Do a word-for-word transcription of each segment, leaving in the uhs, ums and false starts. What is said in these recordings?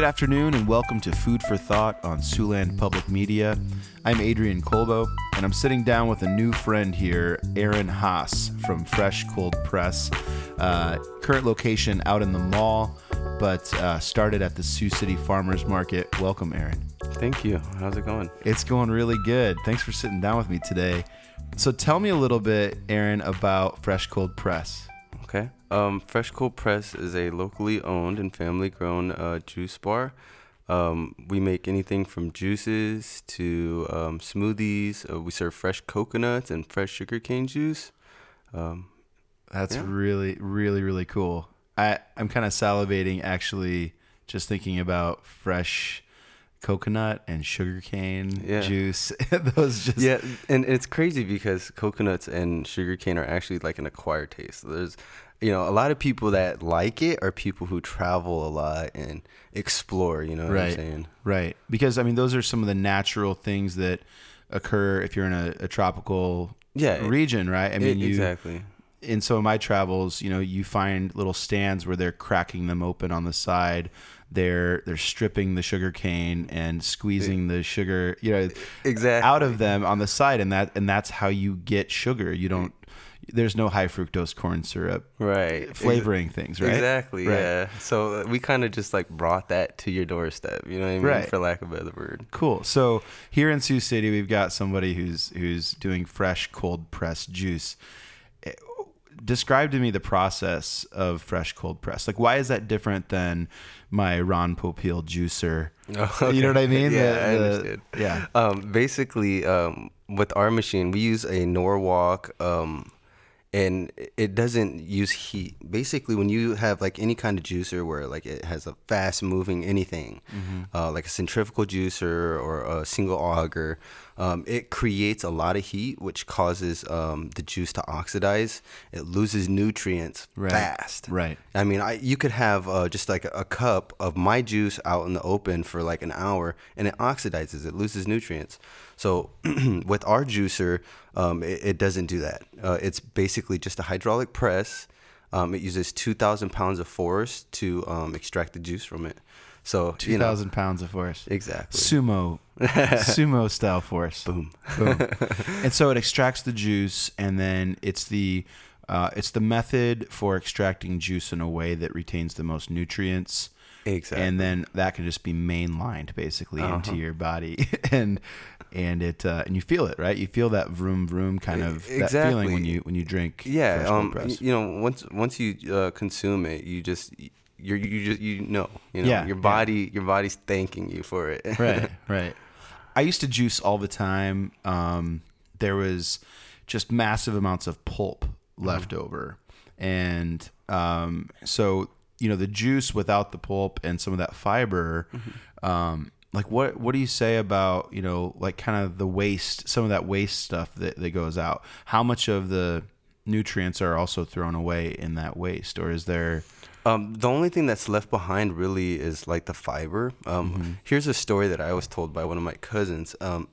Good afternoon and welcome to Food for Thought on Siouxland Public Media. I'm Adrian Colbo and I'm sitting down with a new friend here, Aaron Haas from Fresh Cold Press. Uh, current location out in the mall, but uh, started at the Sioux City Farmers Market. Welcome, Aaron. Thank you. How's it going? It's going really good. Thanks for sitting down with me today. So tell me a little bit, Aaron, about Fresh Cold Press. Okay. Um, Fresh Cold Press is a locally owned and family-grown uh, juice bar. Um, we make anything from juices to um, smoothies. Uh, we serve fresh coconuts and fresh sugarcane juice. Um, That's yeah. really, really, really cool. I, I'm kind of salivating, actually, just thinking about fresh coconut and sugarcane yeah. juice. Those just yeah, and it's crazy because coconuts and sugarcane are actually like an acquired taste. There's, you know, a lot of people that like it are people who travel a lot and explore. You know what right, I'm saying? Right. Because I mean, those are some of the natural things that occur if you're in a, a tropical yeah, region, right? I mean, it, you, exactly. In some of my travels, you know, you find little stands where they're cracking them open on the side. They're they're stripping the sugar cane and squeezing the sugar, you know, exactly out of them on the side, and that and that's how you get sugar. You don't. There's no high fructose corn syrup, right? Flavoring Ex- things, right? Exactly. Right. Yeah. So we kind of just like brought that to your doorstep. You know what I mean? Right. For lack of a better word. Cool. So here in Sioux City, we've got somebody who's who's doing fresh cold pressed juice. Describe to me the process of fresh cold press. Like, why is that different than my Ron Popeil juicer? Oh, okay. You know what I mean? Yeah, the, I the, understand. Yeah. Um, basically, um, with our machine, we use a Norwalk, um, and it doesn't use heat. Basically, when you have like any kind of juicer where like it has a fast moving anything, mm-hmm. uh, like a centrifugal juicer or a single auger, um, it creates a lot of heat, which causes um, the juice to oxidize. It loses nutrients right. fast. Right. I mean, I you could have uh, just like a, a cup of my juice out in the open for like an hour, and it oxidizes. It loses nutrients. So with our juicer, um, it, it doesn't do that. Uh, it's basically just a hydraulic press. Um, it uses two thousand pounds of force to um, extract the juice from it. So two thousand you know, pounds of force. Exactly. Sumo, sumo style force. Boom. Boom. And so it extracts the juice, and then it's the uh, it's the method for extracting juice in a way that retains the most nutrients. Exactly. And then that can just be mainlined basically uh-huh. into your body, and and it uh, and you feel it, right? You feel that vroom vroom kind of exactly. that feeling when you when you drink. Yeah. Fresh Um. Cold Press. You know, once once you uh, consume it, you just you you just you know you know yeah, your body yeah. your body's thanking you for it. Right. Right. I used to juice all the time. Um. There was just massive amounts of pulp left mm-hmm. over, and um. So. You know, the juice without the pulp and some of that fiber, mm-hmm. um, like what what do you say about, you know, like kind of the waste, some of that waste stuff that, that goes out? How much of the nutrients are also thrown away in that waste, or is there... Um, the only thing that's left behind really is like the fiber. Um, mm-hmm. Here's a story that I was told by one of my cousins. Um,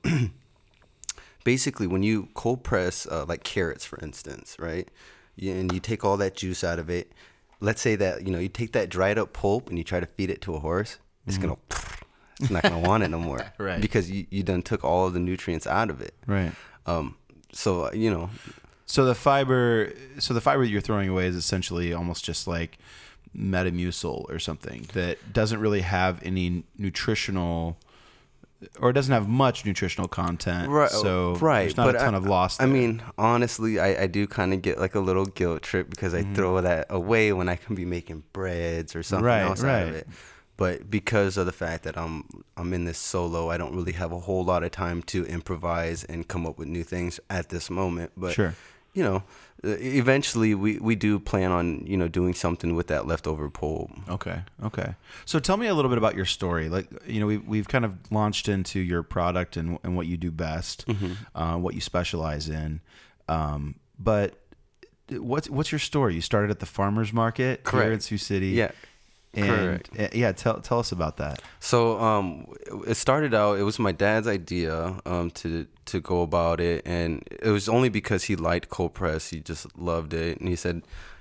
basically, when you cold press uh, like carrots, for instance, right, you, and you take all that juice out of it, let's say that, you know, you take that dried up pulp and you try to feed it to a horse, it's mm-hmm. going to, it's not going to want it no more. Right. Because you, you done took all of the nutrients out of it. Right. Um, so, you know. So the fiber, so the fiber that you're throwing away is essentially almost just like Metamucil or something that doesn't really have any nutritional, or it doesn't have much nutritional content, right? So right. there's not but a ton I, of loss there. I mean, honestly, I, I do kind of get like a little guilt trip because I mm-hmm. throw that away when I can be making breads or something right, else right. out of it. But because of the fact that I'm I'm in this solo, I don't really have a whole lot of time to improvise and come up with new things at this moment. But sure. you know, eventually we, we do plan on, you know, doing something with that leftover pulp. Okay. Okay. So tell me a little bit about your story. Like, you know, we, we've kind of launched into your product and, and what you do best, mm-hmm. uh, what you specialize in. Um, but what's, what's your story? You started at the farmer's market Correct. Here in Sioux City. Yeah. And Correct. uh, yeah, tell tell us about that. So um, it started out. It was my dad's idea um, to to go about it, and it was only because he liked cold press. He just loved it, and he said,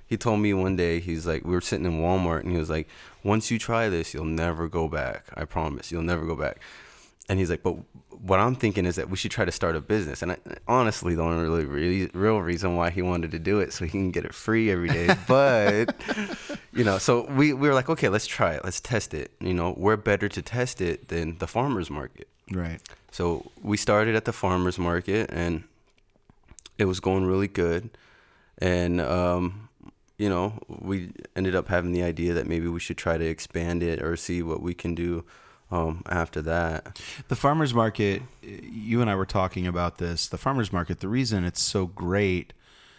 He told me one day, he's like, we were sitting in Walmart, and he was like, once you try this, you'll never go back. I promise, you'll never go back. And he's like, but what I'm thinking is that we should try to start a business. And I, honestly, the only really, really real reason why he wanted to do it so he can get it free every day. But, you know, so we, we were like, okay, let's try it. Let's test it. You know, we're better to test it than the farmer's market. Right. So we started at the farmer's market, and it was going really good. And, um, you know, we ended up having the idea that maybe we should try to expand it or see what we can do um, after that. The farmer's market, you and I were talking about this. The farmer's market, the reason it's so great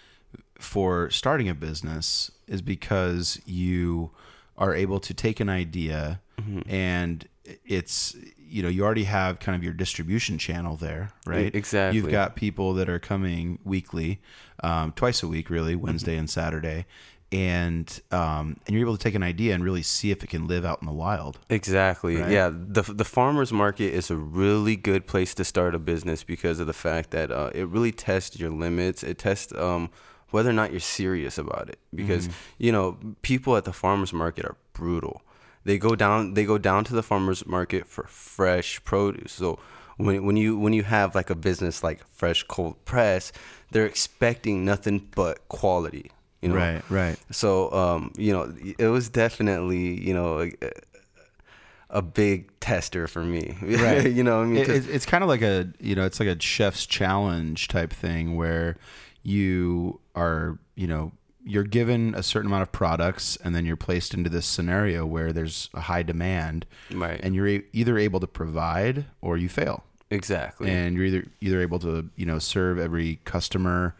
for starting a business is because you are able to take an idea mm-hmm. and it's, you know, you already have kind of your distribution channel there, right? Exactly. You've got people that are coming weekly, um, twice a week, really, Wednesday mm-hmm. and Saturday. And um, and you're able to take an idea and really see if it can live out in the wild. Exactly. Right? Yeah. The the farmers market is a really good place to start a business because of the fact that uh, it really tests your limits. It tests um, whether or not you're serious about it. Because mm-hmm. you know, people at the farmers market are brutal. They go down. They go down to the farmers market for fresh produce. So when when you when you have like a business like Fresh Cold Press, they're expecting nothing but quality. You know? Right, right. So, um, you know, it was definitely, you know, a, a big tester for me. Right. You know, I mean, it, it's, it's kind of like a, you know, it's like a chef's challenge type thing where you are, you know, you're given a certain amount of products and then you're placed into this scenario where there's a high demand. Right. And you're either able to provide or you fail. Exactly. And you're either, either able to, you know, serve every customer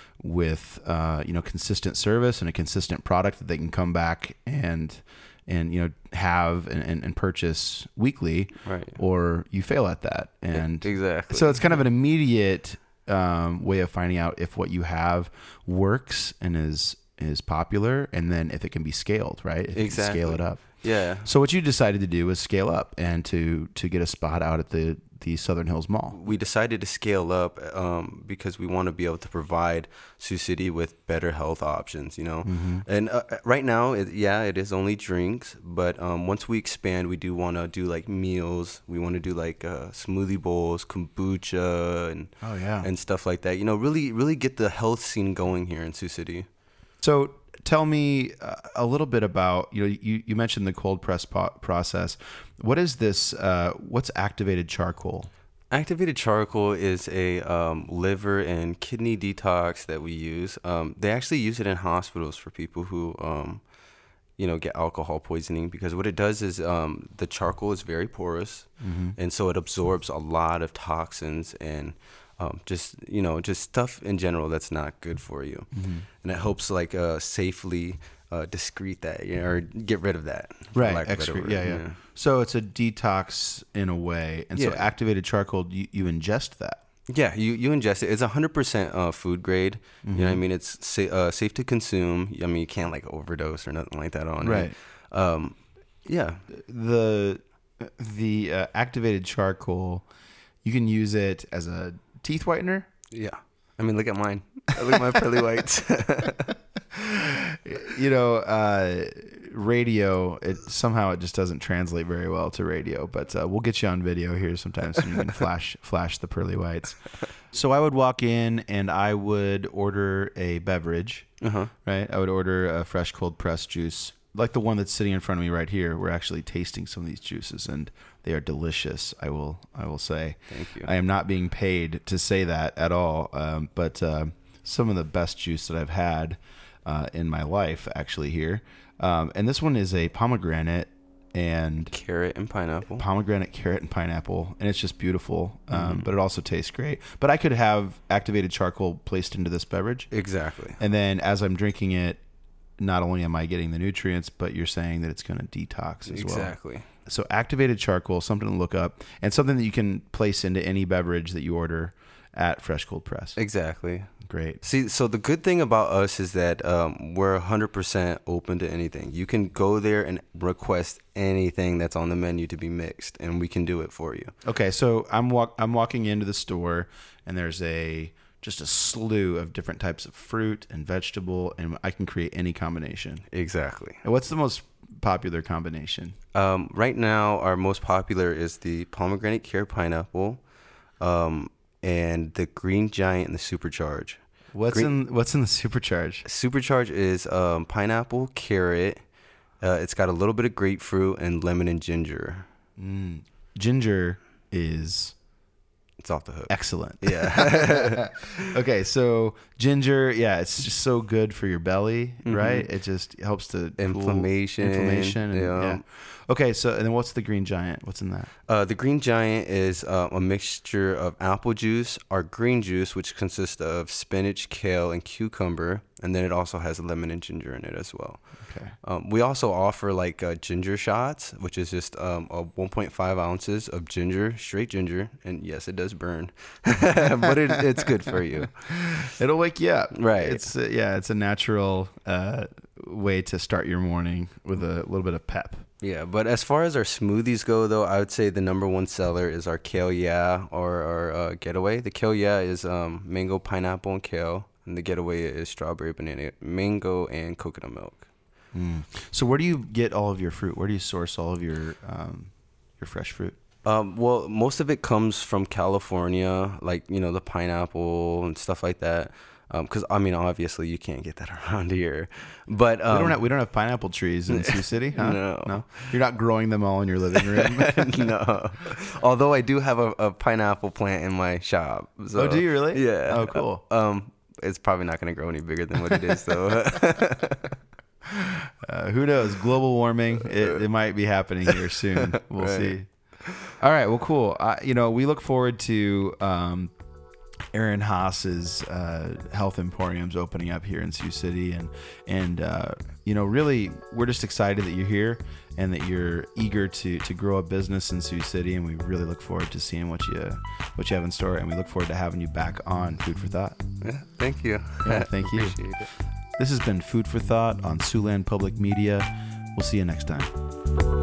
with uh, you know, consistent service and a consistent product that they can come back and and you know have and, and, and purchase weekly, right? Or you fail at that, and exactly. So it's kind of an immediate um, way of finding out if what you have works and is is popular, and then if it can be scaled, right? If exactly. You can scale it up. Yeah. So what you decided to do was scale up and to to get a spot out at the the Southern Hills Mall. We decided to scale up um, because we want to be able to provide Sioux City with better health options, you know. Mm-hmm. And uh, right now, it, yeah, it is only drinks, but um, once we expand, we do want to do like meals. We want to do like uh, smoothie bowls, kombucha, and oh yeah, and stuff like that. You know, really, really get the health scene going here in Sioux City. So tell me uh, a little bit about, you know, you, you mentioned the cold press po- process. What is this? Uh, what's activated charcoal? Activated charcoal is a um, liver and kidney detox that we use. Um, they actually use it in hospitals for people who, um, you know, get alcohol poisoning, because what it does is um, the charcoal is very porous, mm-hmm. and so it absorbs a lot of toxins and Um, just, you know, just stuff in general that's not good for you. Mm-hmm. And it helps like uh, safely uh, discrete that, you know, or get rid of that. Right. Excrete. Yeah, yeah, yeah. So it's a detox in a way. And yeah. so activated charcoal, you, you ingest that. Yeah, you, you ingest it. It's one hundred percent uh, food grade. Mm-hmm. You know what I mean? It's sa- uh, safe to consume. I mean, you can't like overdose or nothing like that on right. it. Um, yeah. The, the uh, activated charcoal, you can use it as a teeth whitener? Yeah. I mean, look at mine. Look at my pearly whites. You know, uh, radio, it somehow it just doesn't translate very well to radio, but uh, we'll get you on video here sometime so you can flash flash the pearly whites. So I would walk in and I would order a beverage, uh-huh. right? I would order a fresh cold pressed juice, like the one that's sitting in front of me right here. We're actually tasting some of these juices, and they are delicious. I will, I will say. Thank you. I am not being paid to say that at all, um, but uh, some of the best juice that I've had uh, in my life, actually here. Um, and this one is a pomegranate and carrot and pineapple. Pomegranate, carrot, and pineapple, and it's just beautiful. Um, mm-hmm. But it also tastes great. But I could have activated charcoal placed into this beverage. Exactly. And then as I'm drinking it, not only am I getting the nutrients, but you're saying that it's going to detox as exactly. well. Exactly. So activated charcoal, something to look up, and something that you can place into any beverage that you order at Fresh Cold Press. Exactly. Great. See, so the good thing about us is that um, we're one hundred percent open to anything. You can go there and request anything that's on the menu to be mixed, and we can do it for you. Okay, so I'm walk I'm walking into the store, and there's a just a slew of different types of fruit and vegetable, and I can create any combination. Exactly. And what's the most popular combination? Um, right now, our most popular is the pomegranate carrot pineapple, um, and the green giant and the supercharge. What's Green, in What's in the supercharge? Supercharge is um, pineapple, carrot. Uh, it's got a little bit of grapefruit and lemon and ginger. Mm. Ginger is It's off the hook. excellent. Yeah. Okay, so ginger, yeah, it's just so good for your belly, Mhm. right? It just helps to cool Inflammation, inflammation. And, yeah. yeah. Okay, so and then what's the green giant? What's in that? Uh, the green giant is uh, a mixture of apple juice, our green juice, which consists of spinach, kale, and cucumber, and then it also has lemon and ginger in it as well. Okay. Um, we also offer like uh, ginger shots, which is just um, a one point five ounces of ginger, straight ginger, and yes, it does burn, but it, it's good for you. It'll wake you up. Right. It's uh, yeah, it's a natural uh, way to start your morning with a little bit of pep. Yeah, but as far as our smoothies go, though, I would say the number one seller is our Kale Yeah or our uh, Getaway. The Kale Yeah is um, mango, pineapple, and kale, and the Getaway is strawberry, banana, mango, and coconut milk. Mm. So where do you get all of your fruit? Where do you source all of your um, your fresh fruit? Um, well, most of it comes from California, like, you know, the pineapple and stuff like that. Because, um, I mean, obviously you can't get that around here. But um, we don't have we don't have pineapple trees in Sioux City, huh? No. no, you're not growing them all in your living room. No. Although I do have a, a pineapple plant in my shop. So, oh, do you really? Yeah. Oh, cool. Um, it's probably not going to grow any bigger than what it is, though. uh, who knows? Global warming. It, it might be happening here soon. We'll Right. see. All right. Well, cool. Uh, you know, we look forward to um, Aaron Haas's uh, Health Emporium's opening up here in Sioux City, and and uh, you know, really, we're just excited that you're here and that you're eager to to grow a business in Sioux City, and we really look forward to seeing what you what you have in store, and we look forward to having you back on Food for Thought. Yeah, thank you. Yeah, thank you. Appreciate it. This has been Food for Thought on Siouxland Public Media. We'll see you next time.